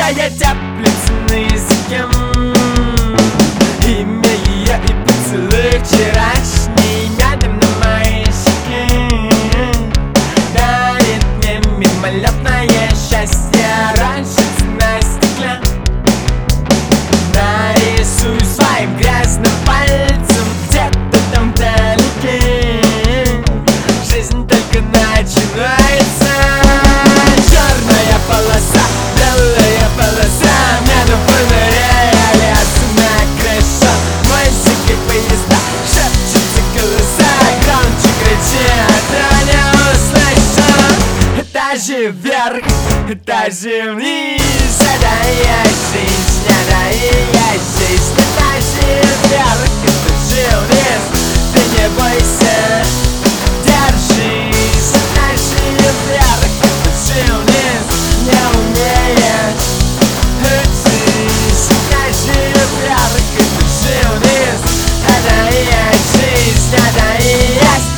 Моя теплица на языке, имя ее и поцелуй вчерашний медом на моей щеке дарит мне мимолетное счастье. Раньше на стекле нарисуй своим грязным пальцем где-то там вдалеке. Жизнь только начинается. Черная полоса, белая полоса, между фонарей лесу на крыше. Музыки поезда, шепчутся голоса, громче кричат, но не услышу. Этажи вверх, этажи вниз, это и есть жизнь, это и есть жизнь. Этажи вверх, этажи вниз, ты не бойся, держись. Этажи вверх, этажи вниз, не умеешь, учись. Этажи вверх, этажи вниз, это и есть жизнь, это и есть.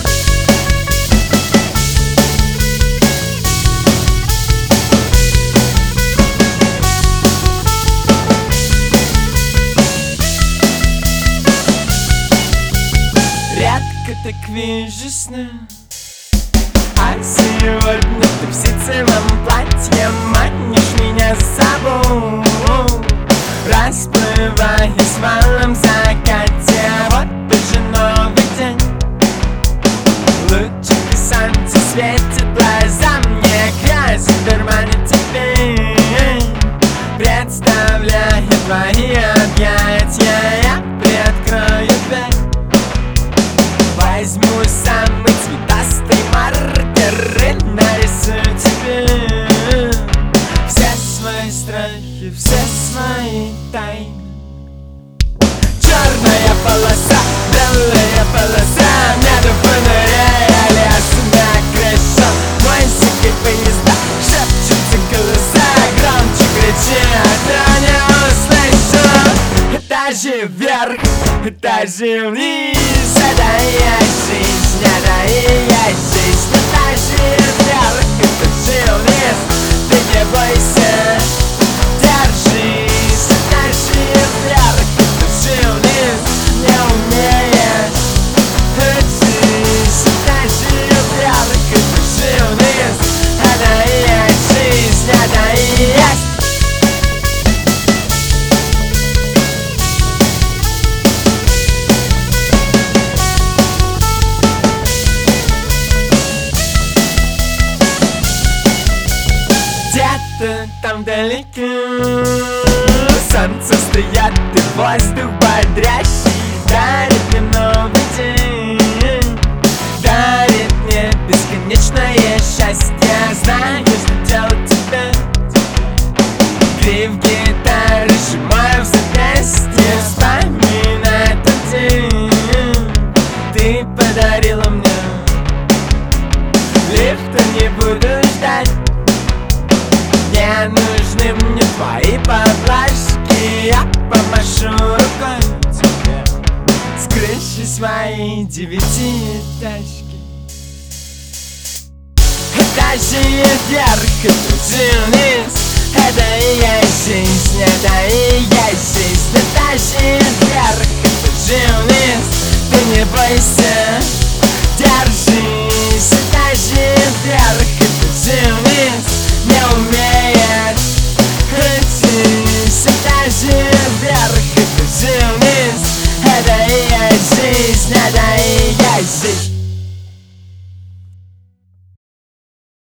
Редко так вижу сны, а сегодня ты в ситцевом платье манишь меня с собой, расплываясь в малом закате. Вот уже новый день, лучик солнца светит глаза мне, грязь дурманит теперь, представляя твои объятия. Я приоткрою дверь, возьму самый цветастый маркер и нарисую тебе все свои страхи, все свои тайны. Черная полоса, белая полоса, между фонарей лесу на крыше. Музыки поезда, шепчутся голоса, громче кричат, но не услышу. Этажи вверх, этажи вниз, это и есть жизнь, это и есть жизнь. Этажи вверх, этажи вниз, ты не бойся, держись. Этажи вверх, этажи вниз, не умеешь, учись. Этажи вверх, этажи вниз, это и есть жизнь, это и есть. Где-то там вдалеке солнце стоят и воздух бодрящий дарит мне новый день, дарит мне бесконечное счастье. Знаю, что делать тебе, гриф гитары сжимаю в запястье, вспоминая тот день. Ты подарила мне лифта, не буду ждать. Не нужны мне твои поблажки, я помашу рукой тебе с крыши своей девятиэтажки. Этажи вверх, этажи вниз, это и есть жизнь, это и есть жизнь. Этажи вверх, этажи вниз, ты не бойся, держись. Этажи вверх, этажи вниз, не умеешь, учись. Этажи вверх, этажи вниз, это и есть жизнь, это и есть жизнь.